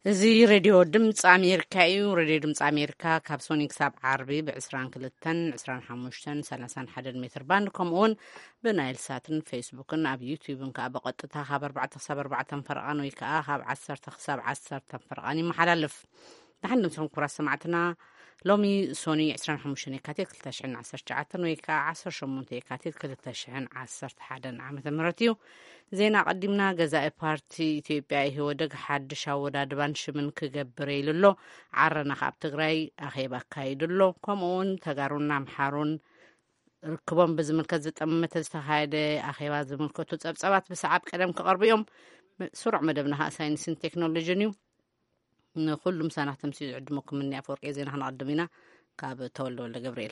زي راديو دمص أمريكا راديو دمص أمريكا كابسونيك ساب عربي بعسران كلتن عسران حموشتن سلسان حدد متر باندكم أون بنايل ساتن فيسبوكن أب يوتيوبن كأبقطتها خبر بعد خبر بعد فرقان ويكا خاب عسر تخساب عسر فرقاني محللف نحن نسمع كرة سمعتنا لومي سوني عسران حموشتن كاتيت كلتشعن عسر جعتن ويكا عسر شمونتي كاتيت كلتشعن عسر حدن عام مرتيو زينا قدمنا جزاء بارتي إثيوبيا هو دق حد شاودا دبان شمن كجبري للو عرنا خاب تغراي أخيبا كايدلو كمون تجارونا محارون ركبهم بزملكة زت أمة تستهايد أخيبا زملكة تتصابت بسعب كلام كقربيهم سرعة مدبنها ساينس تكنولوجي نيو كل مسانة تمسيز عدمكم مني أفورقيا زينا هنقدمنا كاب تولو ولا جبريل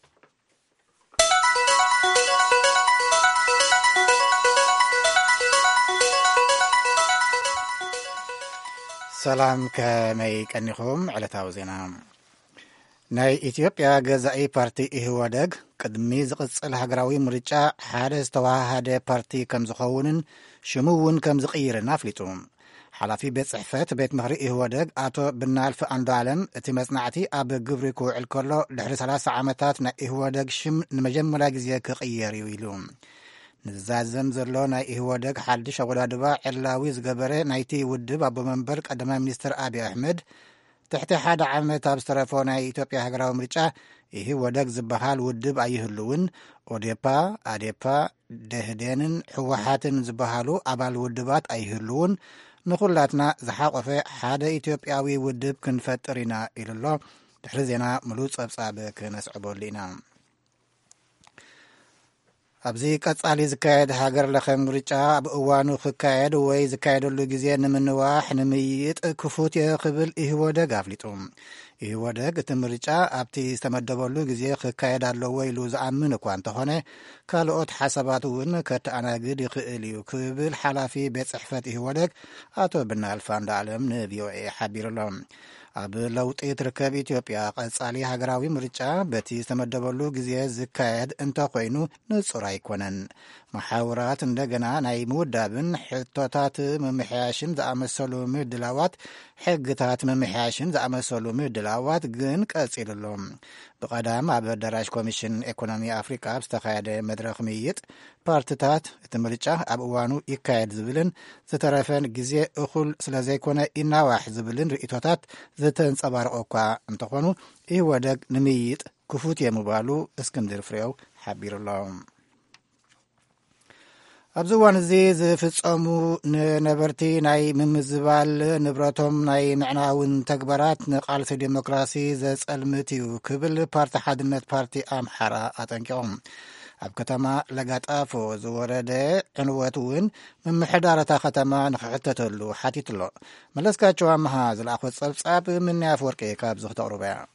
سلام كمي كنيخم على تاوزينا ناي إثيوبيا جزائي بارتي إهوادق قدمي زقصل هجراوي مرجع حارس تواهد بارتي كم زخونن شمون كم زقير نافلتهم حلافي بيت صحفات بيت مهري إهوادق آتو بنالف أندالم اتمسنعتي أب قبريكو الكولو لحر 3 عامتات نا إهوادق شم نمجملا جزيا كغير يويلوم نزازم زرلو ناي إهوادق حالدش أولادبا علاوي زقبري نايتي ودب أبو منبر قدما منستر أبي أحمد تحت حاد عامت أبسترافو ناي إثيوبيا هجراو مرجع إهوادق زبحال ودب أيهلون أوديبا أديبا دهدينن حوحاتن زبحالو أبال ودبات أيهلون نخلاتنا زحاقفة حاد إثيوبياوي ودب كنفترنا إلى الله تحرزنا ملوص أبصاب كنسعبو لنا أبزي قصالي زكايد هاجر لخم مرجع بأوانو خكايد وي زكايد اللو جزيان منواح نميت كفوت يقبل إهوادق أفلتهم إهوادق تمرجع أبتي استمدبولو جزي خكايد اللو ويلو زعمن كوانت هونه كالوت حساباتون كتعناقد يقليو كبل حلافي بيت صحفات إهوادق آتو بنا الفان دعلم نبيو إي حبير اللهم أب لوط يتركب إثيوبيا قصالي هاجراوي مرجع بتي استمدبولو جزي زكايد انت خوينو نصر أيكونن محاورات اندقنا ناي مودابن حطوتات ممحياشن زعمسلو مدلاوات حقتات ممحياشن زعمسلو مدلاوات جن قصيل اللهم بقدام أب دراج كوميشن إيكونومي أفريقيا بستخايد مدرخ ميت بارتتات تمرجع أب وانو يكايد زبلن زترفن جزي أخل سلازيكونا إناواح زبلن رئيتوتات زتن صبارقوكا انتخونو إيوادق نميت كفوت يمبالو اسكندر فريو حبير اللهم أبزوان زي زفتصمو نبرتي ناي ممزبال نبراتهم ناي معناون تكبرات نقالة ديمقراسي زي المتيو كبل بارت حدنت بارتي أمحرا أتنكيهم أب كتما لقات آفو زورده عنواتون من محدارة ختما نخحتتلو حاتيتلو ملسكا جوام مهاز الأخوة صلصاب من يافوركي كابزخ تقربا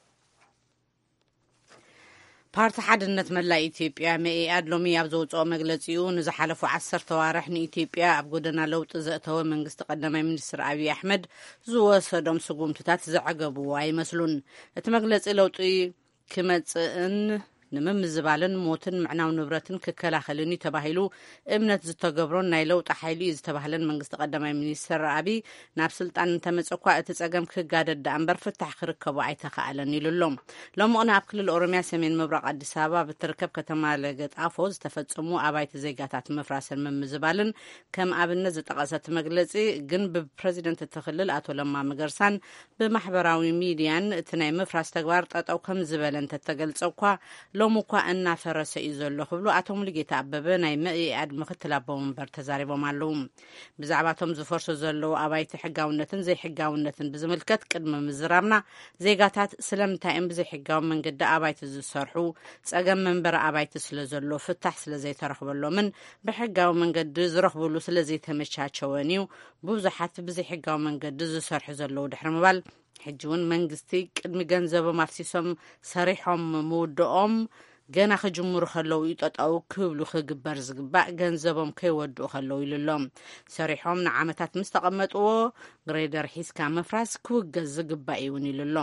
بارت حدنت ملا إثيوبيا مئياد لومي أبزوطو مغلصيو نزحلفو 10 توارح نإثيوبيا أب قدنا لوط زأتو منغست قدماي منستر أبي أحمد زوصدوم سقومتታት زعقبو أيمسلون اتمغلصي لوطي كمصئن نممزبالن موتن معناو نبرتن ككلاخلني تباهيلو امنت زتغبرون ناي لوط حيلي زتباهلن منغست قدماي منستر أبي ناب سلطان تمصقوا اتصقم كغادد انبر فتح خركبو ايتخالن يللوم لما انا اكل الاورميا سمين مبرق اديس ابابا بتركب كتما لغطافوز تفصمو ابايت زيغاتات مفراسن ممزبالن كم ابن زتقاست مغلصي جن ببريزيدنت التخلل اتو لما مغرسان بمحبراوي ميديان تناي مفراس تغبار طاطاو كم زبلن تتغلصوكا لوموكا أن فرس إزول خبلو أتوم لقيت أبابا ناي مئياد مختلابو منبر تزاريبو معلوم بزعباتهم زفرسو زلو أبايت حقاونتن زي حقاونتن بزملكت قدم مزرامنا زيغاتات سلمتاين بزي حقاون من قد أبايت زسرحو تساقم منبر أبايت سلزلو فتح سلزي ترخبلو من بحقاون من قد زرخبلو سلزي تمشاتشوانيو بوزحات بزي حقاون من قد زسرح زلو دحرمبال حجون منغستي قدمي ገንዘብ ማፍሲሶም ሰሪሖም መውደኦም ገና ከጅምሩ خلو ይጣጣው ክብሉ ከግበር ዝግባእ ገንዘቦም ከይወድኡ خلو ይልሎም ሰሪሖም ንዓመታት ምስተቀመጥዎ ግሬደር ሒስካ መፍራስ ክውገዝ ዝግባእ ይውን ይልሎም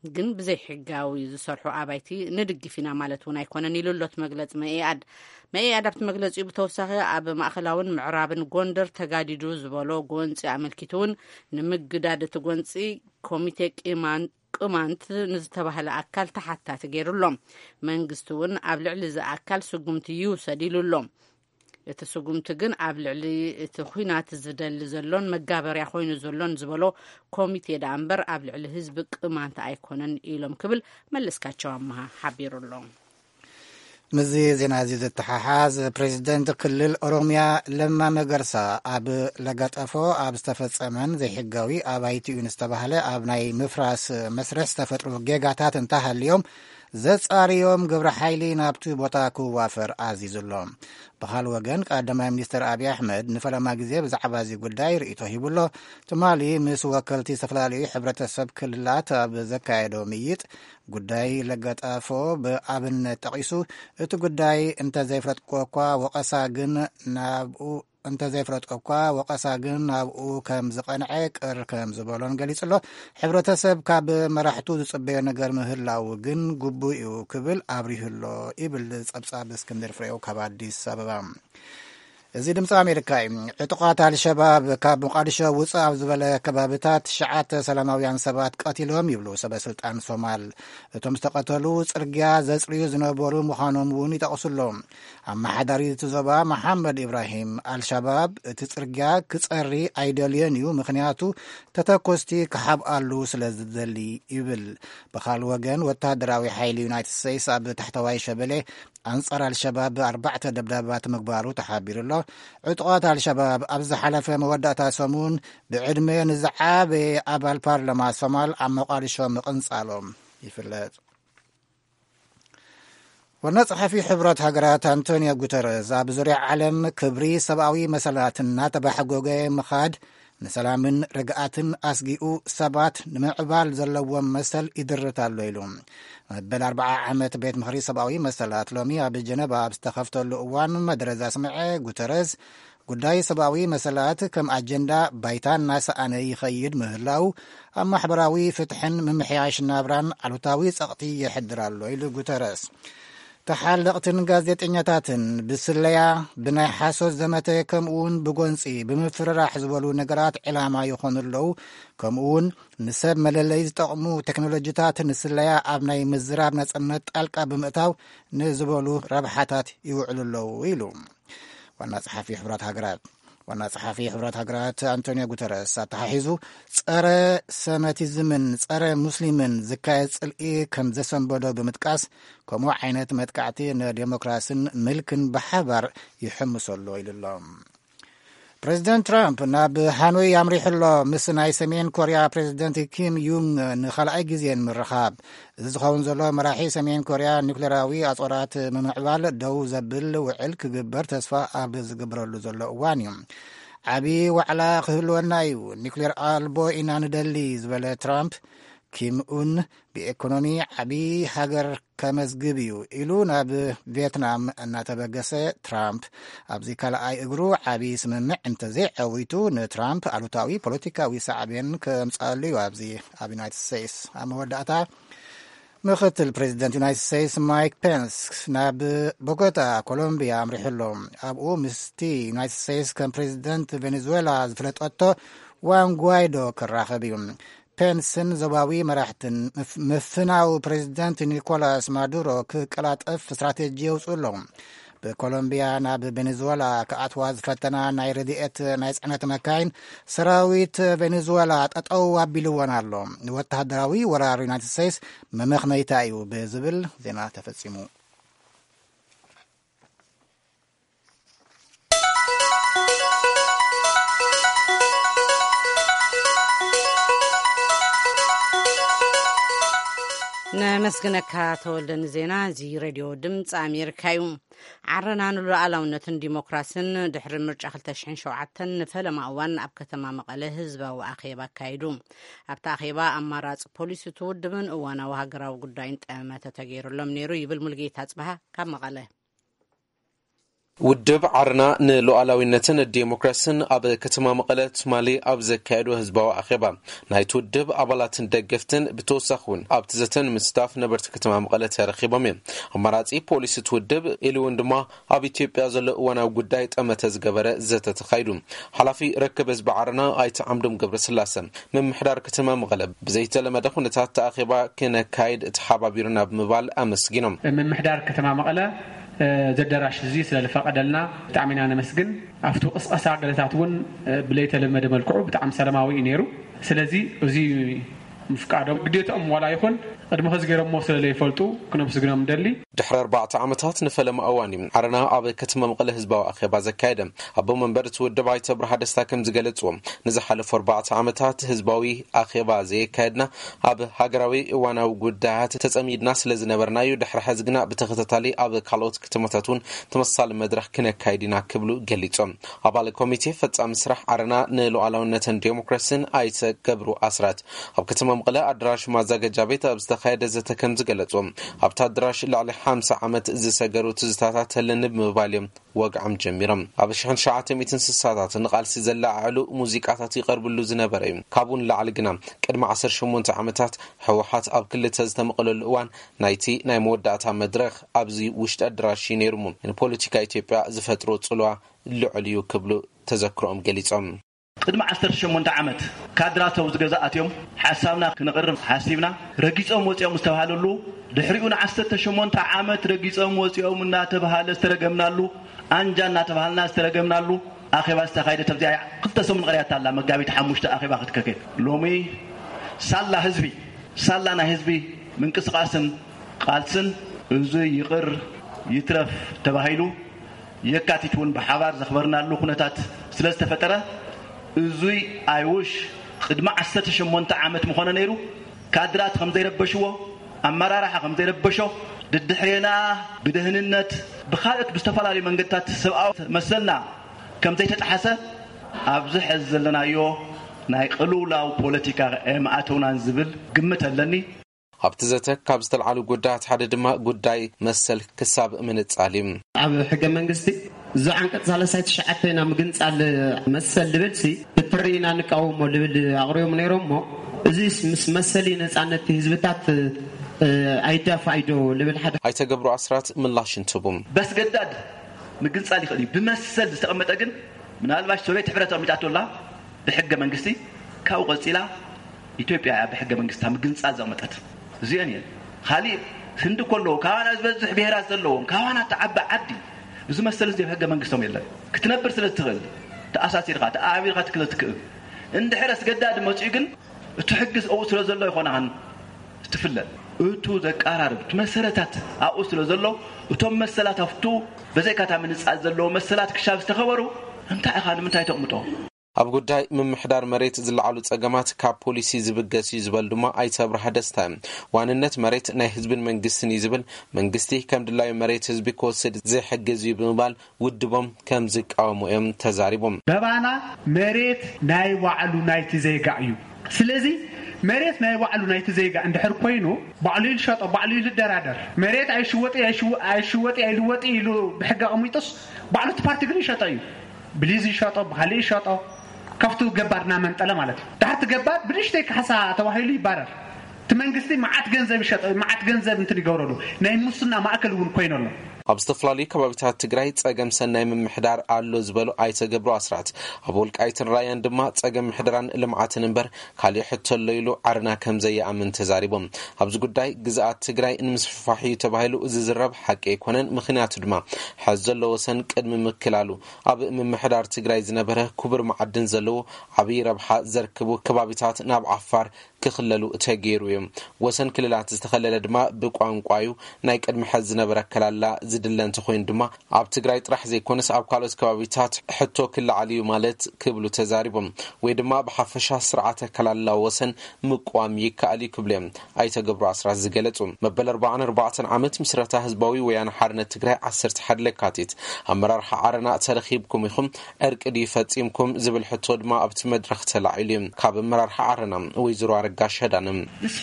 ግን ብዘይ ሕጋዊ ዝሰርሑ ኣባይቲ ንድግፊና ማለት እውን ኣይኮነን ኢሉ ሎት መግለፂ መኢኣድ ኣብቲ መግለፂኡ ብተወሳኺ ኣብ ማእኸላውን ምዕራብን ጎንደር ተጋዲዱ ዝበሎ ጎንፂ ኣመልኪቱ እውን ንምግዳድ እቲ ጎንፂ ኮሚቴ ቅማንት ንዝተባሃለ ኣካል ተሓታቲ ገይሩሎም መንግስቲ እውን ኣብ ልዕሊ እዚ ኣካል ስጉምቲ ይውሰድ ኢሉሎም እቲ ስጉምቲ ግን ኣብ ልዕሊ እቲ ኩናት ዝደሊ ዘሎን መጋበርያ ኮይኑ ዘሎን ዝበሎ ኮሚቴ ዳ እምበር ኣብ ልዕሊ ህዝቢ ቅማንት ኣይኮነን ኢሎም ክብል መለስካቸው ኣመሃ ሓቢሩሎም ምዚ ዜና እዚ ዝተሓሓዝ ፕሬዚደንት ክልል ኦሮሚያ ለማ መገርሳ ኣብ ለጋጠፎ ኣብ ዝተፈጸመን ዘይሕጋዊ ኣባይቲ እዩ ንዝተባሃለ ኣብ ናይ ምፍራስ መስርሕ ዝተፈጥሩ ጌጋታት እንተሃልዮም ዘጻርዮም ግብረ ሓይሊ ናብቲ ቦታ ክዋፈር ኣዚዙሎም ብኻል ወገን ቀዳማይ ሚኒስትር ኣብይ ኣሕመድ ንፈለማ ግዜ ብዛዕባ እዚ ጉዳይ ርእቶ ሂቡሎ ትማሊ ምስ ወከልቲ ዝተፈላለዩ ሕብረተሰብ ክልላት ኣብ ዘካየዶ ምይጥ ጉዳይ ለጋጣፎ ብኣብነት ጠቒሱ እቲ ጉዳይ እንተዘይፍረጥኮ ወቐሳ ግን ናብኡ ከም ዝቐንዐ ቅር ከም ዝበሎን ገሊጹሎ ሕብረተሰብ ካብ መራሕቱ ዝጽበዮ ነገር ምህላው ግን ግቡእ እዩ ክብል ኣብሪህሎ ይብል ጸብጻብ እስክንድር ፍሬው ካብ ኣዲስ ኣበባ እዚ ድምፂ ኣሜሪካ እዩ ዕጡቃት አልሸባብ ካብ ሞቃዲሾ ውፅእ ኣብ ዝበለ ከባቢታት 9 ሰላማውያን ሰባት ቀቲሎም ይብሉ ሰበስልጣን ሶማል እቶም ዝተቀተሉ ጽርግያ ዘጽርዩ ዝነበሩ ምዃኖም እውን ይጠቕሱሎም ኣመሓዳሪ እቲ ዞባ መሐመድ ኢብራሂም አልሸባብ እቲ ጽርግያ ክጸሪ ኣይደልየን እዩ ምክንያቱ ተተኮስቲ ክሓብኣሉ ስለ ዝደሊ ይብል ብኻል ወገን ወታደራዊ ሓይሊ ዩናይትድ ስቴትስ ኣብ ታሕተዋይ ሸበሌ ኣንጻር አልሸባብ 4 ደብዳባት ምግባሩ ተሓቢሩሎ ዕጡቃት አልሸባብ ኣብ ዝሓለፈ መወዳእታ ሰሙን ብዕድመ ንዝዓበየ ኣባል ፓርላማ ሶማል ኣብ ሞቃዲሾ ምቕንጻሎም ይፍለጥ ዋና ጸሓፊ ሕብረት ሃገራት አንቶኒዮ ጉተረስ ኣብ ዙርያ ዓለም ክብሪ ሰብኣዊ መሰላትን እናተባሕጎገ ምኻድ ንሰላምን ርግኣትን ኣስጊኡ ሰባት ንምዕባል ዘለዎም መሰል ይድርታሎ ኢሉ መበል 40 ዓመት ቤት ምኽሪ ሰብኣዊ መሰላት ሎሚ ኣብ ጀነባ ኣብ ዝተኸፍተሉ እዋን መደረ ዘስምዐ ጉተረስ ጉዳይ ሰብኣዊ መሰላት ከም ኣጀንዳ ባይታ እናሰኣነ ይኸይድ ምህላው ኣብ ማሕበራዊ ፍትሕን ምምሕያሽ ናብራን ዓሉታዊ ጸቕቲ የሕድር ኣሎ ኢሉ ጉተረስ ተሓለቕትን ጋዜጠኛታትን ብስለያ ብናይ ሓሶት ዘመተ ከምኡውን ብጎንፂ ብምፍርራሕ ዝበሉ ነገራት ዕላማ ይኾኑ ኣለዉ ከምኡውን ንሰብ መለለይ ዝጠቕሙ ቴክኖሎጂታት ንስለያ ኣብ ናይ ምዝራብ ነጻነት ጣልቃ ብምእታው ንዝበሉ ረብሓታት ይውዕሉ ኣለዉ ኢሉ ዋና ጸሓፊ ሕብረት ሃገራት አንቶኒዮ ጉተረስ ኣተሓሒዙ ጸረ ሰመቲዝምን ጸረ ሙስሊምን ዝካየድ ጽልኢ ከም ዘሰንበዶ ብምጥቃስ ከምኡ ዓይነት መጥቃዕቲ ንዴሞክራስን ምልክን ብሓባር ይሕምሰሎ ኢሉሎም ፕሬዚደንት ትራምፕ ናብ ሃኖይ ኣምሪሑሎ ምስ ናይ ሰሜን ኮርያ ፕሬዚደንት ኪም ዩንግ ንኻልኣይ ግዜ ምርኻብ እዚ ዝኸውን ዘሎ መራሒ ሰሜን ኮርያ ኒውክሌራዊ ኣጾራት ምምዕባል ደው ዘብል ውዕል ክግበር ተስፋ ኣብ ዝግበረሉ ዘሎ እዋን እዩ ዓብዪ ዋዕላ ክህልወና እዩ ኒውክሌር ኣልቦ ኢና ንደሊ ዝበለ ትራምፕ ኪምኡን ብኢኮኖሚ ዓብዪ ሃገር ከመዝግብ እዩ ኢሉ ናብ ቪየትናም እናተበገሰ ትራምፕ ኣብዚ ካልኣይ እግሩ ዓብዪ ስምምዕ እንተዘይዓዊቱ ንትራምፕ ኣሉታዊ ፖለቲካዊ ሳዕብን ከምጻሉ እዩ ኣብዚ ኣብ ዩናይትድ ስቴትስ ኣብ መወዳእታ ምክትል ፕሬዚደንት ዩናይትድ ስቴትስ ማይክ ፔንስ ናብ ቦጎታ ኮሎምቢያ ኣምሪሑሎም ኣብኡ ምስቲ ዩናይትድ ስቴትስ ከም ፕሬዚደንት ቬኔዙዌላ ዝፍለጠቶ ዋን ጓይዶ ክራኸብ እዩ ፔንስን ዞባዊ መራሕትን ምፍናው ፕሬዚደንት ኒኮላስ ማዱሮ ክቀላጠፍ ስትራቴጂ የውፅሎም ብኮሎምቢያ ናብ ቬኔዙዌላ ክኣትዋ ዝፈተና ናይ ረድኤት ናይ ጽዕነት መካይን ሰራዊት ቬኔዙዌላ ጠጠው ኣቢልዎን ኣሎ ንወተሃደራዊ ወራር ዩናይትድ ስቴትስ መመኽመይታ እዩ ብዝብል ዜና ተፈጺሙ ነመስግነካ ተወልደን ዜና እዚ ሬድዮ ድምፂ ኣሜሪካ እዩ ዓረና ንሉኣላውነትን ዲሞክራስን ድሕሪ ምርጫ 2007 ንፈለማ እዋን ኣብ ከተማ መቐለ ህዝባዊ ኣኼባ ኣካይዱ ኣብቲ ኣኼባ ኣማራፂ ፖሊሲ ትውድብን እዋናዊ ሃገራዊ ጉዳይን ጠመተ ተገይሩሎም ነይሩ ይብል ሙልጌታ ጽባሃ ካብ መቐለ ውድብ ዓርና ንሉዓላዊነትን ዲሞክራሲን ኣብ ከተማ መቐለ ትማሊ ኣብ ዘካየዱ ህዝባዊ ኣኼባ ናይቲ ውድብ ኣባላትን ደገፍትን ብተወሳኺውን ኣብቲ ዘተን ምስታፍ ነበርቲ ከተማ መቐለ ተረኺቦም እዮም። ኣማራጺ ፖሊስ እቲ ውድብ ኢሉ እውን ድማ ኣብ ኢትዮጵያ ዘሎ እዋናዊ ጉዳይ ጠመተ ዝገበረ ዘተ ተኻይዱ። ሓላፊ ረከበ ህዝቢ ዓርና ኣይተ ዓምዶም ገብረስላሴ ምምሕዳር ከተማ መቐለ ብዘይተለመደ ኩነታት ተኣኼባ ክነካይድ ተሓባቢሩና ብምባል ኣመስጊኖም ምምሕዳር ከተማ መቐለ ዘደራሽ እዚ ስለለፈቀደልና ብጣዕሚ ኢና ነመስግን ኣብቲ ቅስቀሳ ገለታት እውን ብለይተለመደ መልክዑ ብጣዕሚ ሰላማዊ እዩ ነይሩ። ስለዚ እዚ ምፍቃዶም ግዴታኦም ዋላ ይኹን ቅድሚ ከዝገይሮሞ ስለለይፈልጡ ክነመስግኖም ደሊ ድሕሪ 4 ዓመታት ንፈለማ እዋን ዓርና ኣብ ከተማ መቐለ ህዝባዊ ኣኼባ ዘካየደ ኣቦ መንበር ትውድብ ኣይተ ብርሃ ደስታ ከም ዝገለጽዎም ንዝሓለፉ 4 ዓመታት ህዝባዊ ኣኼባ ዘካየድና ኣብ ሃገራዊ እዋናዊ ጉዳያት ተጸሚድና ስለዝነበርናዩ ድሕሪ ሕዚ ግና ብተኸታታሊ ኣብ ካልኦት ከተማታት እውን ተመሳሳሊ መድረኽ ክነካይድና ክብሉ ገሊጾም ኣባል ኮሚቴ ፈጻሚ ስራሕ ዓርና ንሉዓላውነትን ዲሞክራሲን ኣይተ ገብሩ ኣስራት ኣብ ከተማ መቐለ ኣዳራሽ ማዘጋጃ ቤት ኣብ ዝተኻየደ ዘተ ከም ዝገለጾም ኣብታ ኣዳራሽ ልዕሊ 50 ዓመት ዝሰገሩ ትዝታታት ህልንብ ምባልዮም ወግዓም ጀሚሮም ኣብ 1960ታት ንቃልሲ ዘላዓሉ ሙዚቃታት ይቀርብሉ ዝነበረ እዩ። ካብኡን ላዕሊ ግና ቅድሚ 18 ዓመታት ህወሓት ኣብ ክልተ ዝተመቐለሉ እዋን ናይቲ ናይ መወዳእታ መድረኽ ኣብዚ ውሽጢ ኣዳራሽ ነይሩሙ ንፖለቲካ ኢትዮጵያ ዝፈጥሮ ጽልዋ ልዑል እዩ ክብሉ ተዘክሮም ገሊጾም ቅድሚ 18 ዓመት ካድራተው ዝገዛኣትዮም ሓሳብና ክንቅርብ ሓሲብና ረጊጾም ወጽኦም ዝተባሃለሉ ድሕሪኡን 18 ዓመት ረጊጾም ወጽኦም እናተባሃለ ዝተረገምናሉ አንጃ እናተባሃልና ዝተረገምናሉ ኣኼባ ዝተኻየደ ተብዚያ ክልተ ሰሙን ቀሪያት ኣላ መጋቢት 5 ኣኼባ ክትከከ ሎሚ ሳላና ህዝቢ ምንቅስቃስን ቃልስን እዚ ይቅር ይትረፍ ተባሂሉ የካቲቱን በሓባር ዘኽበርናሉ ኩነታት ስለዝተፈጠረ እዙይ አይውሽ ቅድማ 18 ዓመት ምኾነ ነይሩ ካድራት ከም ዘይረበሽዎ ኣመራርሓ ከም ዘይረበሾ ድድሕሬና ብድህንነት ብኻልኦት ብዝተፈላለዩ መንገድታት ሰብኣዊ መሰልና ከም ዘይተጣሓሰ ኣብዚ ሕዚ ዘለናዮ ናይ ቅልውላው ፖለቲካ ማኣተውናን ዝብል ግምት ኣለኒ ኣብቲ ዘተ ካብ ዝተልዓሉ ጉዳያት ሓደ ድማ ጉዳይ መሰል ክሳብ ምንጻሊም ኣብ ሕገ መንግስቲ زعنقت ثلاثة شعبنا مجنس على مسألة لبلسي بترينا نقاوم لبل أغريهم نيرهم زيس مسألين عن التهزبتات أيتا فايدو لبل حد أيتا قبرو عصرات من لاشين تبوم بس قداد مجنس على خلي بمسألة استقامت أجن من هالباش سويت حفرة أميتات الله بحق منجستي كاو غسيلا إثيوبيا بحق منجستها مجنس على زمتات زيني خالي سندو كله كان أزبز بهراس اللهم كان تعبى عدي إذا مسألة زي بحق منجستهم يلا كتنبر سلسلة تأساسي رقات أعبير قات كل تكئ عند حرس قداد موتيجن تحجز أو سلسلة الله يخون عن استفلل أتو ذك أعرب تمسلتات أو سلسلة وتم مسلات أفتو بزي كتعمل نسأل الله مسلات كشاف استخبروا أنت أخذ من تايتو متو ኣብ ጉዳይ ምምሕዳር መሬት ዝለዓሉ ጸገማት ካብ ፖሊሲ ዝብገስ ይዝበል ድማ ኣይተብር ሓደስታ ዋንነት መሬት ናይ ህዝብን መንግስትን ይዝብል መንግስቲ ከም ድላዩ መሬት ህዝቢ ክወስድ ዘይሕግዝ ይብምባል ውድቦም ከም ዝቃወሙ እዮም ተዛሪቦም በባና መሬት ናይ ዋዕሉ ናይቲ ዜጋ እዩ ስለዚ መሬት ናይ ዋዕሉ ናይቲ ዜጋ እንድሕር ኮይኑ ባዕሉ ይሸጦ ባዕሉ ይደራደር መሬት ኣይሽወጥ ይልወጥ ኢሉ ብሕጋ ቀሚጦስ ባዕሉ ፓርቲ ግን ይሸጦ እዩ بليز يشاطو بخلي يشاطو كفتو جبارنا من طلا مالتي تحت جبار بليشتي كحسا توهيلي يبارر تمنجستي معات جنزب يشاطو معات جنزب انت يغورلو ناي مسنا ماكل ون كوينولو ኣብ ዝተፈላልዩ ከባቢታት ትግራይ ጸገም ሰናይ ምምሕዳር ኣሎ ዝበሉ ኣይተገብሩ ኣስራት ኣብ ወልቃይትን ራያን ድማ ጸገም ምሕደራን ልምዓትን እንበር ካልእ ሕተሎ ኢሉ ዓርና ከም ዘየኣምን ተዛሪቦም ኣብዚ ጉዳይ ግዛኣት ትግራይ ንምስፍፋሕ ተባሂሉ ዝዝረብ ሓቂ ኣይኮነን ምኽንያቱ ድማ ሕዚ ዘሎ ወሰን ቅድሚ ምክላሉ ኣብ ምምሕዳር ትግራይ ዝነበረ ክቡር ማዕድን ዘለዎ ዓብይ ረብሓ ዘርክቡ ከባቢታት ናብ ዓፋር ክኽለሉ ተገይሩ እዮም ወሰን ክልላት ዝተኸለለ ድማ ብቋንቋዩ ናይ ቅድሚ ሕዚ ዝነበረ ከላላ ዝድለንተ ኮይን ድማ ኣብ ትግራይ ጥራሕ ዘይኮነስ ኣብ ካልኦት ከባቢታት ሕቶ ክልዓልዩ ማለት ክብሉ ተዛሪቦም ወይ ድማ ብሓፈሻ ስርዓተ ከላላ ወሰን ምቋም ይካኣል ክብለም ኣይተገብሩ ኣስራት ዝገለጹ መበል 44 ዓመት ምስረታ ህዝባዊ ወያነ ሓርነት ትግራይ 11 ለካቲት ኣመራርሓ ዓረና ተረኺብኩም ኢኹም እርቂ ፈጺምኩም ዝብል ሕቶ ድማ ኣብቲ መድረኽ ተላዒሉ ካብ ኣመራርሓ ዓረና ወይዘሮ አረጋሽ ሄዳንም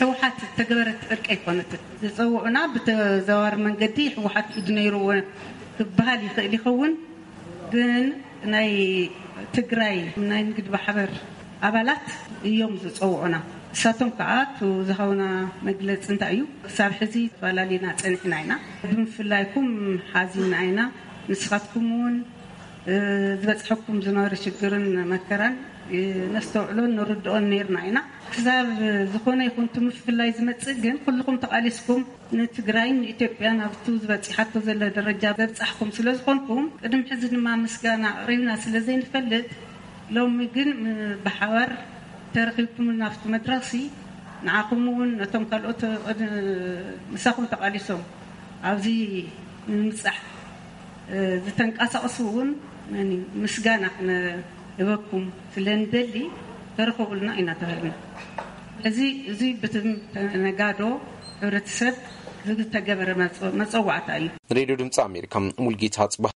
مسحوحات تجبرت أركي كانت تصوعنا بتزوار من جدي حوحات إدنيرو ክበሃል ይኽእል ይኸውን ግን ናይ ትግራይ ናይ ንግድ ማሕበር ኣባላት እዮም ዝፀውዑና እሳቶም ከዓ ዝኸውና መግለፂ እንታይ እዩ ክሳብ ሕዚ ተፈላለዩና ፀኒሕና ኢና ብምፍላይኩም ሓዚና ኢና ንስኻትኩም እውን ዝበፅሐኩም ዝነበረ ሽግርን መከራን ነስተውዕሎን ንርድኦን ነርና ኢና ክሳብ ዝኾነ ይኹን ምፍላይ ዝመፅእ ግን ኩልኩም ተቃሊስኩም ንትግራይን ኢትዮጵያን ኣብቲ ዝበፅሓቶ ዘለ ደረጃ በብፃሕኩም ስለ ዝኾንኩም ቅድም ሕዚ ድማ ምስጋና ኣቕሪብና ስለ ዘይንፈልጥ ሎሚ ግን ብሓባር ተረኺብኩም ናብቲ መድረሲ ንዓኹም እውን ነቶም ካልኦት ምሳኹም ተቃሊሶም ኣብዚ ንምፅራሕ ዝተንቀሳቐሱ እውን ምስጋና ይበኩም ስለንደሊ ተረኸቡልና ኢና ተባሂልና እዚ ብትነጋዶ ሕብረተሰብ ዝተገበረ መፀዋዕታ እዩ ሬድዮ ድምፂ ኣሜሪካ ሙልጌታ ጽባህ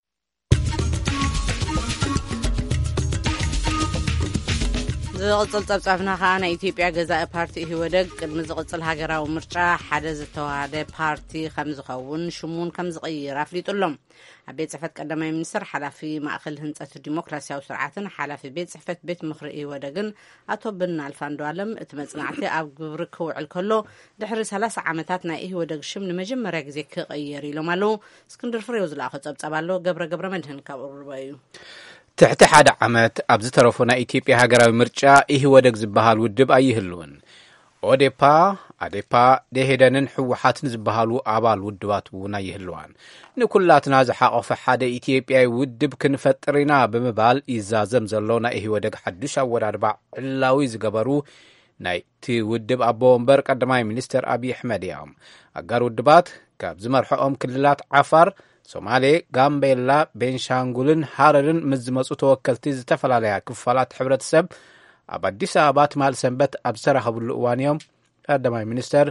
ዝቕፅል ጸብጻብና ከዓ ናይ ኢትዮጵያ ገዛኢ ፓርቲ ህወደግ ቅድሚ ዝቕፅል ሃገራዊ ምርጫ ሓደ ዝተዋሃደ ፓርቲ ከም ዝኸውን ሽሙን ከም ዝቕይር ኣፍሊጡሎም ኣብ ቤት ጽሕፈት ቀዳማይ ሚኒስትር ሓላፊ ማእኸል ህንጸት ዲሞክራሲያዊ ስርዓትን ሓላፊ ቤት ጽሕፈት ቤት ምኽሪ ህወደግን ኣቶ ብናልፍ አንዱዓለም እቲ መጽናዕቲ ኣብ ግብሪ ክውዕል ከሎ ድሕሪ 30 ዓመታት ናይ ህወደግ ሽም ንመጀመርያ ግዜ ክቕየር ኢሎም ኣለዉ እስክንድር ፍሬው ዝለኣኸ ጸብጻብ ኣሎ ገብረ መድህን ካብ ሩባ እዩ ትሕቲ ሓደ ዓመት ኣብ ዝተረፉ ናይ ኢትዮጵያ ሃገራዊ ምርጫ ኢህወደግ ዝበሃል ውድብ ኣይህልውን ኦዴፓ ኣዴፓ ደሄደንን ሕወሓትን ዝበሃሉ ኣባል ውድባት እውን ኣይህልዋን ንኩላትና ዝሓቆፈ ሓደ ኢትዮጵያዊ ውድብ ክንፈጥር ኢና ብምባል ይዛዘም ዘሎ ናይ ኢህወደግ ሓዱሽ ኣወዳድባ ዕላዊ ዝገበሩ ናይቲ ውድብ ኣቦ ወንበር ቀዳማይ ሚኒስትር ኣብዪ ኣሕመድ እዮም ኣጋር ውድባት ካብ ዝመርሖኦም ክልላት ዓፋር ሶማሌ ጋምቤላ ቤንሻንጉልን ሃረርን ምዝመፁ ተወከልቲ ዝተፈላለያ ክፋላት ሕብረተሰብ ኣብ ኣዲስ ኣበባ ትማል ሰንበት ኣብ ዝተረኸብሉ እዋን እዮም ቀዳማይ ሚኒስትር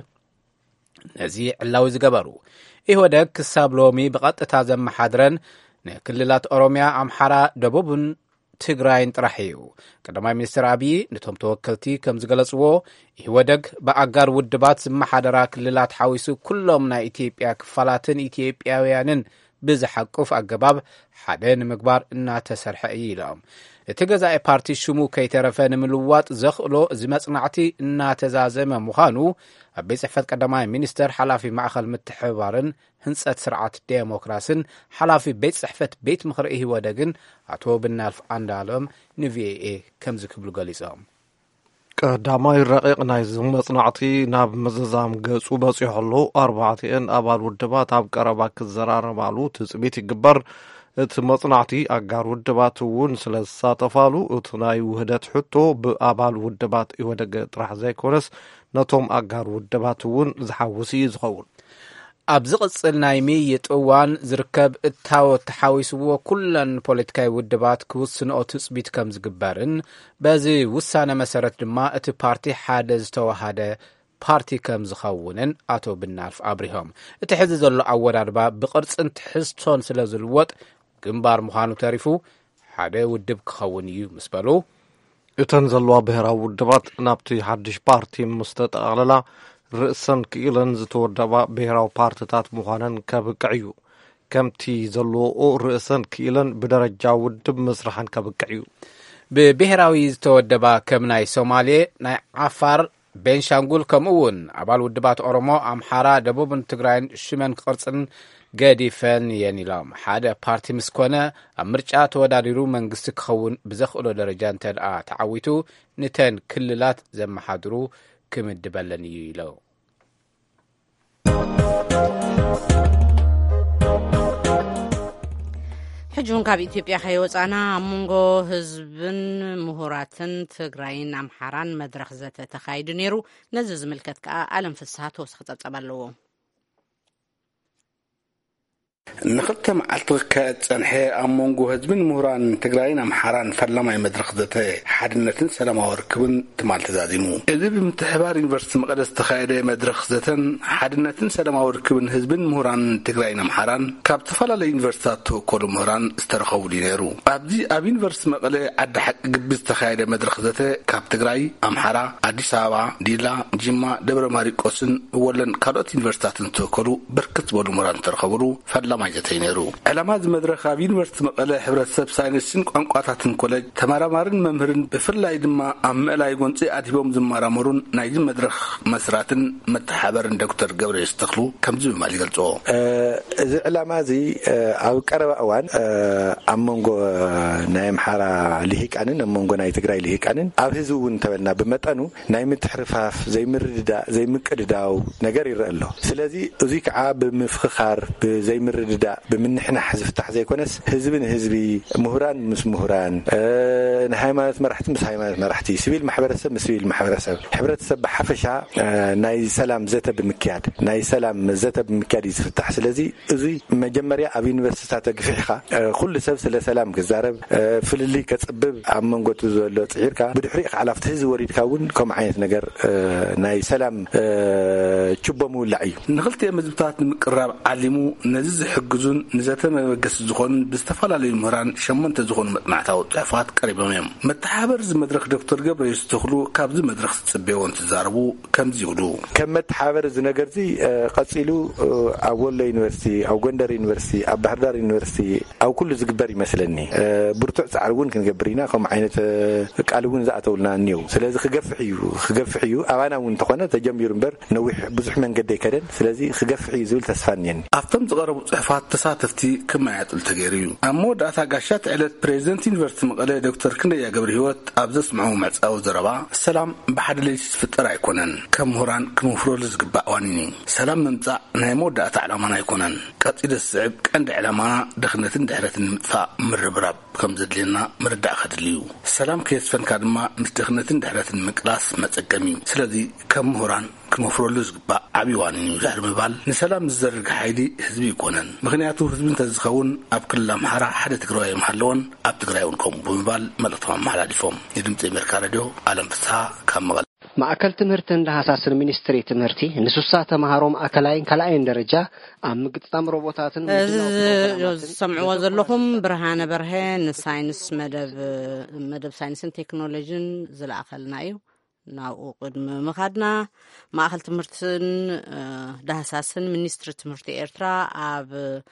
ነዚ ዕላዊ ዝገበሩ ኢህወደግ ክሳብ ሎሚ ብቐጥታ ዘመሓድረን ንክልላት ኦሮሚያ ኣምሓራ ደቡብን ትግራይን ጥራሕ እዩ ቀዳማይ ሚኒስትር ኣብዪ ነቶም ተወከልቲ ከም ዝገለጽዎ ኢህወደግ ብኣጋር ውድባት ዝመሓደራ ክልላት ሓዊሱ ኩሎም ናይ ኢትዮጵያ ክፋላትን ኢትዮጵያውያንን ብዝሓቁፍ ኣገባብ ሓደ ንምግባር እናተሰርሐ እዩ ኢሎም እቲ ገዛኢ ፓርቲ ሽሙ ከይተረፈ ንምልዋጥ ዘኽእሎ እዚ መጽናዕቲ እናተዛዘመ ምዃኑ ኣብ ቤት ጽሕፈት ቀዳማይ ሚኒስትር ሓላፊ ማእኸል ምትሕብባርን ህንጸት ስርዓት ዴሞክራስን ሓላፊ ቤት ጽሕፈት ቤት ምኽሪ ኢህወደግን ኣቶ ብናልፍ አንዱዓለም ንቪኦኤ ከም ዝክብሉ ገሊፆም ቀዳማይ ረቂቕ ናይ መጽናዕቲ ናብ ምዝዛም ገጹ በፂሖሉ 4 ኣባል ውድባት ኣብ ቀረባ ክዘራረባሉ ትጽቢት ይግበር እቲ መጽናዕቲ ኣጋር ውድባት እውን ስለ ዝሳተፋሉ እቲ ናይ ውህደት ሕቶ ብኣባል ውድባት ኢህወደግ ጥራሕ ዘይኮነስ ነቶም ኣጋር ውድባት እውን ዝሓውስ እዩ ዝኸውን ኣብ ዝቕጽል ናይ ምይይጥ እዋን ዝርከብ እታወት ተሓዊስዎ ኩለን ፖለቲካዊ ውድባት ክውስንኦ ትጽቢት ከም ዝግበርን በዚ ውሳነ መሰረት ድማ እቲ ፓርቲ ሓደ ዝተዋሃደ ፓርቲ ከም ዝኸውንን ኣቶ ብናልፍ ኣብሪሆም እቲ ሕዚ ዘሎ ኣወዳድባ ብቕርጽን ትሕዝቶን ስለ ዝልወጥ ግንባር ምዃኑ ተሪፉ ሓደ ውድብ ክኸውን እዩ ምስ በሉ እተን ዘለዋ ብሄራዊ ውድባት ናብቲ ሓድሽ ፓርቲ ምስ ተጠቕለላ ርእሰን ክኢለን ዝተወደባ ብሄራዊ ፓርቲታት ምዃነን ከብቅዕ እዩ ከምቲ ዘለዎ ርእሰን ክኢለን ብደረጃ ውድብ መስራሕን ከብቅዕ እዩ ብብሄራዊ ዝተወደባ ከም ናይ ሶማሌ ናይ ዓፋር ቤንሻንጉል ከምኡውን ኣባል ውድባት ኦሮሞ ኣምሓራ ደቡብን ትግራይን ሽመን ቅርጽን ገዲፈን እየን ኢሎም ሓደ ፓርቲ ምስ ኮነ ኣብ ምርጫ ተወዳዲሩ መንግስቲ ክኸውን ብዘኽእሎ ደረጃ እንተደኣ ተዓዊቱ ንተን ክልላት ዘመሓድሩ ክምድበለን እዩ ኢለው ሕጁን ካብ ኢትዮጵያ ከይወፃና ኣብ መንጎ ህዝብን ምሁራትን ትግራይን ኣምሓራን መድረኽ ዘተ ተኻይዱ ነይሩ ነዚ ዝምልከት ከዓ ኣለም ፍስሓ ተወስኺ ፀብፀብ ኣለዎ ንኽልተ መዓልቲ ክካየድ ፀንሐ ኣብ መንጎ ህዝብን ምሁራን ትግራይን ኣምሓራን ፈላማይ መድረኽ ዘተ ሓድነትን ሰላማዊ ርክብን ትማል ተዛዚሙ እዚ ብምትሕባር ዩኒቨርሲቲ መቐለ ዝተኻየደ መድረኽ ዘተን ሓድነትን ሰላማዊ ርክብን ህዝብን ምሁራን ትግራይን ኣምሓራን ካብ ዝተፈላለዩ ዩኒቨርሲታት ተወከሉ ምሁራን ዝተረኸቡሉ ነይሩ ኣብዚ ኣብ ዩኒቨርሲቲ መቐለ ዓዲ ሓቂ ግቢ ዝተኻየደ መድረኽ ዘተ ካብ ትግራይ ኣምሓራ ኣዲስ ኣበባ ዲላ ጅማ ደብረ ማርቆስን ወለን ካልኦት ዩኒቨርሲታትን ተወከሉ ብርክት ዝበሉ ምሁራን ዝተረኸቡሉ ፈላ ፈላማይ ዘተይነሩ ዕላማ ዝመድረኽ ኣብ ዩኒቨርሲቲ መቐለ ሕብረተሰብ ሳይንስን ቋንቋታትን ኮሌጅ ተመራማርን መምህርን ብፍላይ ድማ ኣብ ምዕላይ ጎንፂ ኣዲቦም ዝመራመሩን ናይ መድረኽ መስራትን መተሓበርን ዶክተር ገብረየስ ተኽሉ ከምዚ በማል ይገልጾ እዚ ዕላማ እዚ ኣብ ቀረባ እዋን ኣብ መንጎ ናይ ኣምሓራ ልሂቃንን ኣብ መንጎ ናይ ትግራይ ልሂቃንን ኣብ ህዝቢ እውን ተበልና ብመጠኑ ናይ ምትሕርፋፍ ዘይምቅድዳው ነገር ይረአ ኣሎ ስለዚ እዚ ከዓ ብምፍኽኻር ብዘይምርድዳእ ብምንሕናሕ ዝፍታሕ ዘይኮነስ ህዝቢ ንህዝቢ ምሁራን ምስ ምሁራን ንሃይማኖት መራሕቲ ምስ ሃይማኖት መራሕቲ ሲቪል ማሕበረሰብ ምስ ሲቪል ማሕበረሰብ ሕብረተሰብ ብሓፈሻ ናይ ሰላም ዘተ ብምክያድ ናይ ሰላም ዘተ ብምክያድ ይዝፍታሕ ስለዚ እዚ መጀመርያ ኣብ ዩኒቨርሲቲታት ተግፊሕካ ኩሉ ሰብ ስለ ሰላም ክዛረብ ፍልሊ ከጽብብ ኣብ መንጎቱ ዘሎ ጽሒርካ ብድሕሪኡ ዓላፍቲ ህዝቢ ወሪድካ እውን ከም ዓይነት ነገር ናይ ሰላም ችቦ ምውላዕ እዩ ንኽልተ መዝብታት ንምቅራብ ዓሊሙ ነዚ ዝሕግዙን ንዘተ መበገስ ዝኾኑን ብዝተፈላለዩ ምሁራን ሸሞንተ ዝኾኑ መጥናዕታዊ ጽሑፋት ቀሪቦም እዮም መተሓበር ዝመድረኽ ዶክተር ገብረየስ ተኽሉ ካብዚ መድረኽ ዝጽበዮን ትዛረቡ ከምዚ ይብሉ ከም መተሓበር ዝነገር እዚ ቀጺሉ ኣብ ወሎ ዩኒቨርሲቲ ኣብ ጎንደር ዩኒቨርሲቲ ኣብ ባህር ዳር ዩኒቨርሲቲ ኣብ ኩሉ ዝግበር ይመስለኒ ብርቱዕ ጻዕሪ እውን ክንገብር ኢና ከም ዓይነት ቃል እውን ዝኣተውልና እኒው ስለዚ ክገፍሕ እዩ ኣባና እውን ተኾነ ተጀሚሩ እምበር ነዊሕ ብዙሕ መንገዲ ይከደን ስለዚ ክገፍሕ እዩ ዝብል ተስፋ እኒአኒ ኣብቶም ዝቐረቡ ጽሑፋት ተሳተፍቲ ከመያጥል ተገይሩ እዩ ኣብ መወዳእታ ጋሻት ዕለት ፕሬዚደንት ዩኒቨርሲቲ መቐለ ዶክተር ክንደያ ገብረ ህይወት ኣብ ዘስምዑ መዕጻዊ ዘረባ ሰላም ብሓደ ለይቲ ዝፍጠር ኣይኮነን ከም ምሁራን ክንወፍረሉ ዝግባእ ዋኒኒ ሰላም ምምጻእ ናይ መወዳእታ ዕላማና ኣይኮነን ቀጺሉ ዝስዕብ ቀንዲ ዕላማና ድኽነትን ድሕረትን ንምጥፋእ ምርብራብ ከም ዘድልየና ምርዳእ ከድልዩ ሰላም ከየስፈንካ ድማ ምስ ድኽነትን ድሕረትን ምቅላስ መጸገሚ ስለዚ ከም ምሁራን ክንወፍረሉ ዝግባእ ዓብዪ ዋኒኒ ዛዕሪ ምባል ንሰላም ዝዘርግ ሓይሊ ህዝቢ ይኮነን ምክንያቱ ህዝቢ እንተዝኸውን ኣብ ክልል ኣምሓራ ሓደ ትግራዋይ ምሃለዎን ኣብ ትግራይ እውን ከምኡ ብምባል መልእኽቶም ኣመሓላሊፎም የድምፂ ኣሜሪካ ሬድዮ ኣለም ፍስሓ ካብ መቐለ ማዕከል ትምህርቲ እንዳሃሳስን ሚኒስትሪ ትምህርቲ ንሱሳ ተማሃሮ ማዕከላይን ካልኣይን ደረጃ ኣብ ምግጥጣም ሮቦታትን ሰምዕዎ ዘለኹም ብርሃነ በርሀ ንሳይንስ መደብ ሳይንስን ቴክኖሎጂን ዝለኣኸልና እዩ ናብኡ ቅድሚ ምኻድና ማዕከል ትምህርትን ዳሃሳስን ሚኒስትሪ ትምህርቲ ኤርትራ ኣብ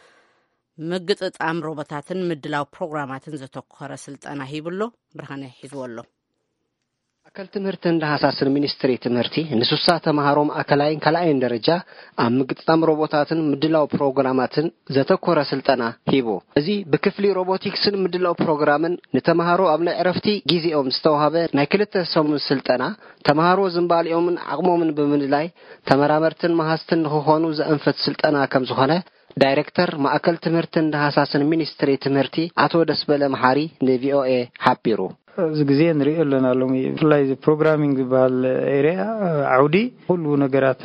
ምግጥጣም ሮቦታትን ምድላው ፕሮግራማትን ዘተኮረ ስልጠና ሂብሎ ብርሃነ ሒዝወሎ ማዕከል ትምህርቲ እንዳሃሳስን ሚኒስትሪ ትምህርቲ ንሱሳ ተማሃሮ ማዕከላይን ካልኣይን ደረጃ ኣብ ምግጥጣም ሮቦታትን ምድላው ፕሮግራማትን ዘተኮረ ስልጠና ሂቡ እዚ ብክፍሊ ሮቦቲክስን ምድላው ፕሮግራምን ንተማሃሮ ኣብ ናይ ዕረፍቲ ጊዜኦም ዝተዋሃበ ናይ 2 ሰሙን ስልጠና ተማሃሮ ዝምባልኦምን ዓቕሞምን ብምድላይ ተመራመርትን መሃስትን ንኽኾኑ ዘንፈት ስልጠና ከም ዝኾነ ዳይሬክተር ማዕከል ትምህርቲ እንዳሃሳስን ሚኒስትሪ ትምህርቲ አቶ ደስበለ መሐሪ ንቪኦኤ ሓቢሩ እዚ ግዜ ንሪኦ ኣለና ሎሚ ፍላይ ፕሮግራሚንግ ዝበሃል ኤሪያ ዓውዲ ኩሉ ነገራት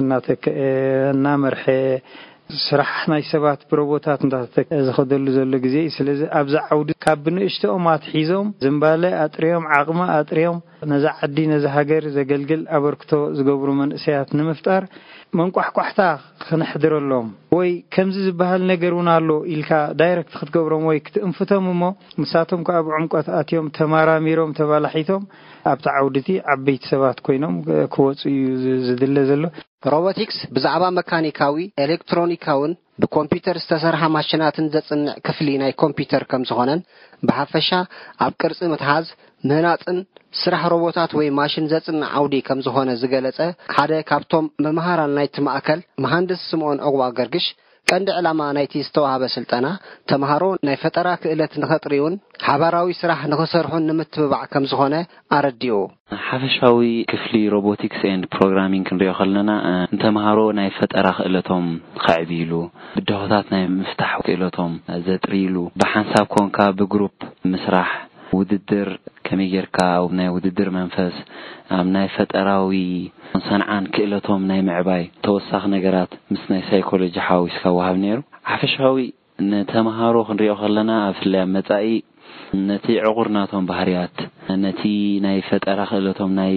እናመርሐ ስራሕ ናይ ሰባት ብሮቦታት ዝኸደሉ ዘሎ ግዜ ስለዚ ኣብዛ ዓውዲ ካብ ንእሽተኦም ኣትሒዞም ዝምባለ ኣጥሪዮም ዓቕማ ኣጥሪዮም ነዛ ዓዲ ነዛ ሃገር ዘገልግል ኣበርክቶ ዝገብሩ መንእሰያት ንምፍጣር መንቋሕቋሕታ ክንሕድረሎም ወይ ከምዚ ዝበሃል ነገር እውን ኣሎ ኢልካ ዳይሬክት ክትገብሮም ወይ ክትንፍቶም እሞ ምሳቶም ካብ ዕምቆት ኣትዮም ተማራሚሮም ተባላሒቶም ኣብታ ዓውድቲ ዓበይቲ ሰባት ኮይኖም ክወፁ ዝድለ ዘሎ ሮቦቲክስ ብዛዕባ መካኒካዊ ኤሌክትሮኒካውን ብኮምፒውተር ዝተሰርሐ ማሽናትን ዘጽንዕ ክፍሊ ናይ ኮምፒውተር ከም ዝኾነን ብሓፈሻ ኣብ ቅርጺ ምትሓዝ ምህናጽን ስራሕ ሮቦታት ወይ ማሽን ዘጽንዕ ዓውዲ ከም ዝኾነ ዝገለጸ ሓደ ካብቶም መምሃራን ናይቲ ማዕከል መሃንድስ ስምዖን ዕቁባ ገርግሽ ቀንዲ ዕላማ ናይቲ ዝተዋሃበ ስልጠና ተማሃሮ ናይ ፈጠራ ክእለት ንኸጥሪውን ሓባራዊ ስራሕ ንኽሰርሑን ንምትብባዕ ከም ዝኾነ ኣረዲኡ ሓፈሻዊ ክፍሊ ሮቦቲክስ ኤንድ ፕሮግራሚንግ ክንሪኦ ከለና ተማሃሮ ናይ ፈጠራ ክእለቶም ከዕቢሉ ብድሆታት ናይ ምፍታሕ ክእለቶም ዘጥሪሉ ብሓንሳብ ኮንካ ብግሩፕ ምስራሕ ውድድር ከመይጌርካ ኣብ ናይ ውድድር መንፈስ ኣብ ናይ ፈጠራዊ ሰንዓን ክእለቶም ናይ ምዕባይ ተወሳኺ ነገራት ምስ ናይ ሳይኮሎጂ ሓዊስካ ወሃብ ነይሩ ሓፈሻዊ ነተማሃሮ ክንሪኦ ከለና ኣብፍላይ መጻኢ ነቲ ዕቁርናቶም ባህርያት ነቲ ናይ ፈጠራ ክእለቶም ናይ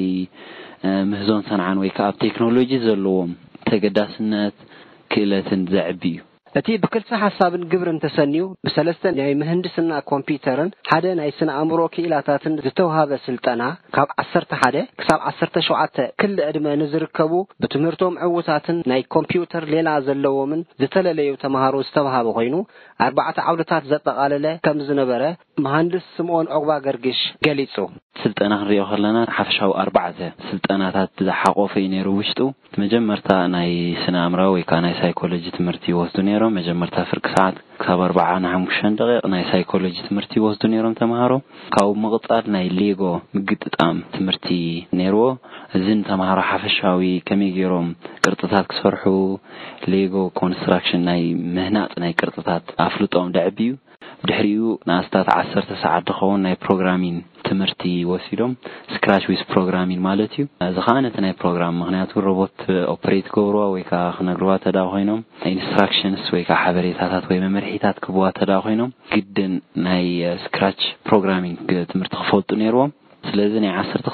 ምህዞን ሰንዓን ወይ ከዓ ቴክኖሎጂ ዘለዎም ተገዳስነት ክእለትን ዘዕቢ እዩ أتي بكل حساب جبرن تسنيو بسلسة يعني مهندسنا كمبيوترن حدا نايسنا أمروكي إلى تاتن زتوها بسلطنا كاب عصرت حدا كسب عصرت شوعته كل أدمى نزركبو بتمرتهم عوتاتن ناي كمبيوتر ليلا زلوا من زتلليو تمهارو استوها بغينو 4 عودات زتقالله كم زنبره مهندس سمون عقبا قرقش قاليتو سلطنا نريو خلنا حفشاو 4 سلطناتات زحقو في نيرو وشتو مجمرتا ناي سنامرا وي كان سايكولوجي تمرتي وسدو نيرو مجمرتا فرق ساعات كسب 4 دقيقة ناي سايكولوجي تمرتي وسدو نيرو تمهارو كاو مقطار ناي ليغو مقطام تمرتي نيرو زين تمهارو حفشاوي كميغيروم قرطتات كسرحو ليغو كونستراكشن ناي مهنات ناي قرطتات افلطوم دعبيو بدحريو ناستات 10 ساعات دخون ناي بروغرامين تمرتي وسيلوم سكراش ويز بروغرامين مالتيو زخانه ناي بروغرام مغنياتو روبوت اوبريت كوروا ويكا خنغروا تداخينوم انستراكشنز ويكا حبريتات وي ممرحيتات كبوا تداخينوم جدا ناي سكراش بروغرامين تمرت خفوت نيروم ስለዚህ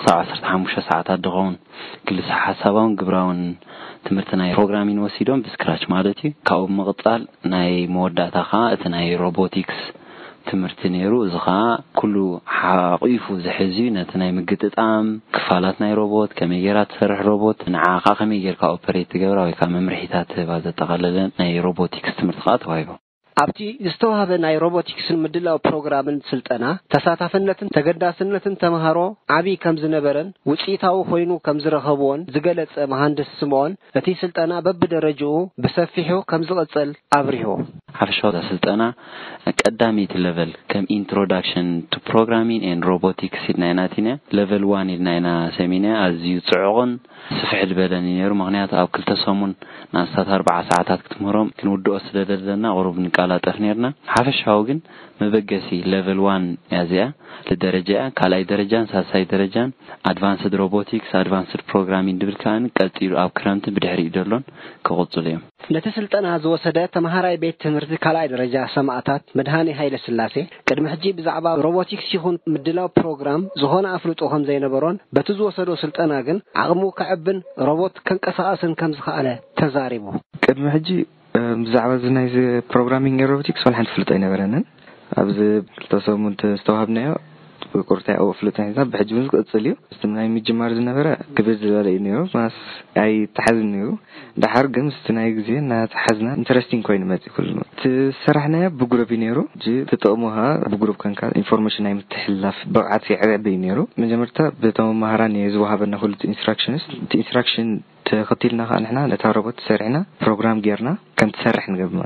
10 ሰዓታት ደغون كل حسابون ግብራውን ትምርትናይ ፕሮግራሚንግ ወሲዶም ብስክራች ማለት ካው መቅጣል ናይ መወዳታኻ እቲ ናይ ሮቦቲክስ ትምርት ነይሩ ዝኻ ኩሉ ሓቂፉ ዝሕዚ ነቲ ናይ ምግጥጣም ክፋላት ናይ ሮቦት ከመየራት ሰርሕ ሮቦት ንዓኻ ከመየርካ ኦፐሬት ገብራ ወይ ከዓ መምርሒታት ባዘ ተቀለለ ናይ ሮቦቲክስ ትምርት ኻ ተዋይቦ ኣብቲ ዝተዋሃበ ናይ ሮቦቲክስን ምድላው ፕሮግራምን ስልጠና ተሳታፍነትን ተገዳስነትን ተማሃሮ ዓቢ ከም ዝነበረን ውጪታው ኮይኑ ከም ዝረኸብዎን ዝገለጸ መሃንዲስ ስምዖን እቲ ስልጠና በብደረጃው በሰፊሑ ከም ዝቀጽል አብሪሆ ሓፈሻው ስልጠና ቀዳሚት ሌቨል ከም ኢንትሮዳክሽን ቱ ፕሮግራሚንግ ኤንድ ሮቦቲክስ ኢናይናቲና ሌቨል 1 ኢናይና ሰሚና ኣዝዩ ጽዑቕን ስፍሕ በለን ነይሩ ምክንያቱ ኣብ ክልተ ሰሙን ናስታት 4 ሰዓታት ክትምሮም ክንውድኦ ስለደለና قرب ንቃላጠፍ ነርና ሓፈሻው ግን መበገሲ ሌቨል 1 ያዚያ ለደረጃ ካላይ ደረጃን ሳሳይ ደረጃን አድቫንስድ ሮቦቲክስ አድቫንስድ ፕሮግራሚንግ ድብልካን ቀጥሉ ኣብ ክረምት ብድሕሪ ይደሎን ከቆጽሉ እዮም ነቲ ስልጠና ዝወሰደ ተማሃራይ ቤት ትምህርቲ ካላይ ደረጃ ሰማዕታት መድሃኒ ኃይለ ስላሴ ቅድመ ሕጂ ብዛዕባ ሮቦቲክስ ይኹን ምድላው ፕሮግራም ዝኾነ አፍልጦ ከም ዘይነበሮን በቲ ዝወሰዶ ስልጠና ግን ዓቕሙ ከዕብን ሮቦት ከንቀሳቀስን ከም ዝኽኣለ ተዛሪቡ ቅድመ ሕጂ ብዛዕባ ዝናይ ፕሮግራሚንግ ሮቦቲክስ ወልሓን ፍልጦ ይነበረንን ኣብዚ ተሰሙንት ዝተዋሃብናዮ ቁርጣይ او ፍልጠና በሕጅውን ዝቀጽልዩ استمناي ምጅማር ዝነበረ ክብር ዝበለ ነይሩ ማስ አይ ተሐዝነዩ ዳሕር ግን ስትናይ ግዜ ና ተሐዝና ኢንተረስቲንግ ኮይኑ መጽ ኩሉ ተሰራሕናያ ብግሩፕ ነይሩ ጂ ተጠቅሞها ብግሩፕ ከንካ ኢንፎርሜሽን ናይ ምትሕላፍ በዓት ይዕበ ነይሩ መጀመርታ በቶም ማህራን የዝዋሃበና ሁሉ ኢንስትራክሽን تختيلنا خانحنا لتروبوت سرعنا بروجرام جيرنا كم تسرح نقبل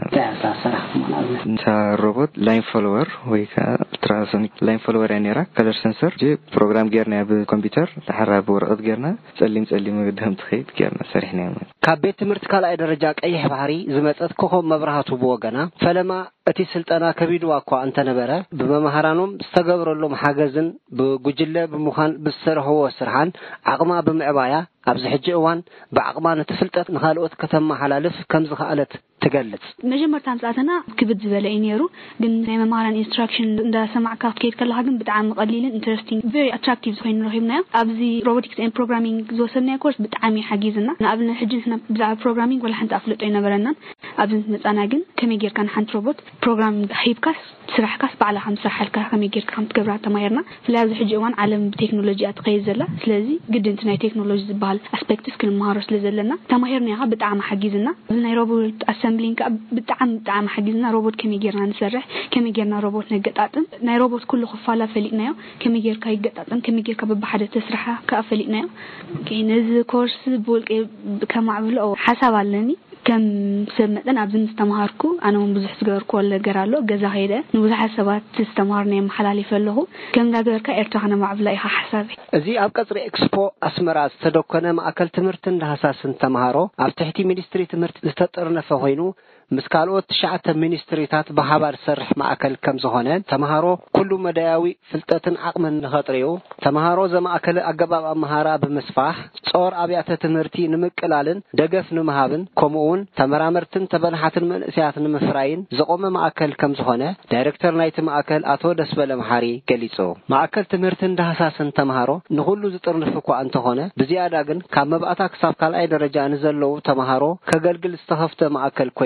انت روبوت لاين فولور ويكا تراسونيك لاين فولور يعني را كلر سنسور جي بروجرام جيرنا بالكمبيوتر تحرك بورقه جيرنا تسلم قدام تخيط جيرنا سرحنا كابيت تمرت كالاي درجه قيح بحري زمصت كوكب مبرهاتو بوغنا فلما اتي سلطنا كبيدوا اكو انت نبره بمهارانهم استغبرلهم حاجزن بغجله بمخان بسرحو وسرحان عقما بمعبايا ابز حجي اوان بعقمان تفلطت نخالوت كتم حلالف كم زخالت تجلس مجمرت انصاتنا كبد زبلای نيرو ግን ናይ መማራን ኢንስትራክሽን እንዳ ሰማዕካ ከይድ ከለሃ ግን በጣም ቀሊልን ኢንተረስቲንግ ቬሪ አትራክቲቭ ኮይኑ ረኺብና ኣብዚ ሮቦቲክስ ኤንድ ፕሮግራሚንግ ዝወሰድናዮ ኮርስ በጣም ይሓጊዝና ንኣብነ ሕጂና ብዛዕባ ፕሮግራሚንግ ወላ ሓንቲ ኣፍልጦ ይነበረና ኣብዚ መጻና ግን ከመይ ጌርካ ንሓንቲ ሮቦት ፕሮግራሚንግ ሂብካስ ስራሕካስ ባዕላ ከም ስራሕልካ ከመይ ጌርካ ከም ትገብራ ተማሂርና ስለዚ ሕጂ እዋን ዓለም ብቴክኖሎጂ ኣትኸይ ዘላ ስለዚ ግድንቲ ናይ ቴክኖሎጂ ዝበሃል ኣስፔክትስ ክንመሃሮ ስለዘለና ተማሂርናያ በጣም ሓጊዝና ናይ ሮቦት አሰምብሊንግ በጣም ሓጊዝና ሮቦት ከመይ ጌርና ንሰርሕ ከመይ ጌርና ሮቦት ነገጣጥም ናይ ሮቦት ኩሉ ክፋላ ፈሊጥናዮ ከመይ ጌርካ ይገጣጥም ከመይ ጌርካ በባሕደ ተስራሓ ከፈልጥናዮ ከነዚ ኮርስ ቦልቄ ከማዕብሎ ሓሳብ ኣለኒ كم سمعنا أبزن استمهاركو أنا من بزح سجار كل جرالو جزا هيدا نبزح حسابات استمهارني محلالي فله كم داجر كإرتاحنا مع بلايها حسابي زي أبكر إكسبو أسمرات تدوكنا مع أكل تمرتن لحساس تمهارو أفتحتي مينستري تمرت استطرنا فهينو مسكالوت شعت مينستريتات بحبار سرح مع أكل كم زهنان تمهارو كل مداوي فلتتن عقم نخاطريو تمهارو زم أكل أجباب مهارة بمسفاح صور أبيات تمرتي نمكلالن دقف نمهابن كمون تمرامرتن تبنحتن من سياتن مفراين زقوم مع أكل كم زهنة دايركتور نايت مع أكل أتو دسبل محاري كليسو مع أكل تمرتن ده أساسا تمهارو نقوله زتر نفقو أنت هنا بزيادة جن كم بقتك صف كل أي درجة نزلوا تمهارو كجلجل استخفت مع أكل كوينو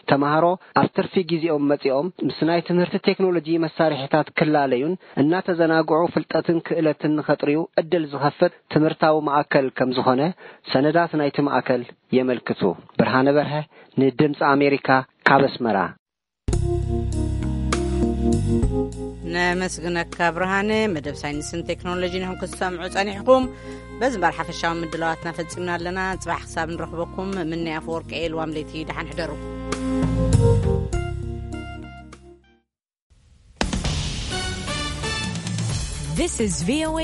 ተማሃሮ አፍተር ፊ ጊዜኦም መጽኦም ምስናይ ትምህርቲ ቴክኖሎጂ መሳሪሒታት ክላለዩን እና ተዘናግዑ ፍልጠትን ክእለትን ኸጥሪው እድል ዝኸፍት ትምህርታዊ ማዕከል ከም ዝኾነ ሰነዳት ናይቲ ማዕከል የመልክቱ። ብርሃነ በርሀ ንድምፂ አሜሪካ ካብ አስመራ። نمسغنك برهانه مدب ساينسن تكنولوجي نحن كسامعوا صنيحكم بزمبر حفشاو مدلواتنا فصمنا لنا صباح حساب نرخبكم من افورك ايل وامليتي دحن حضروا. This is VOA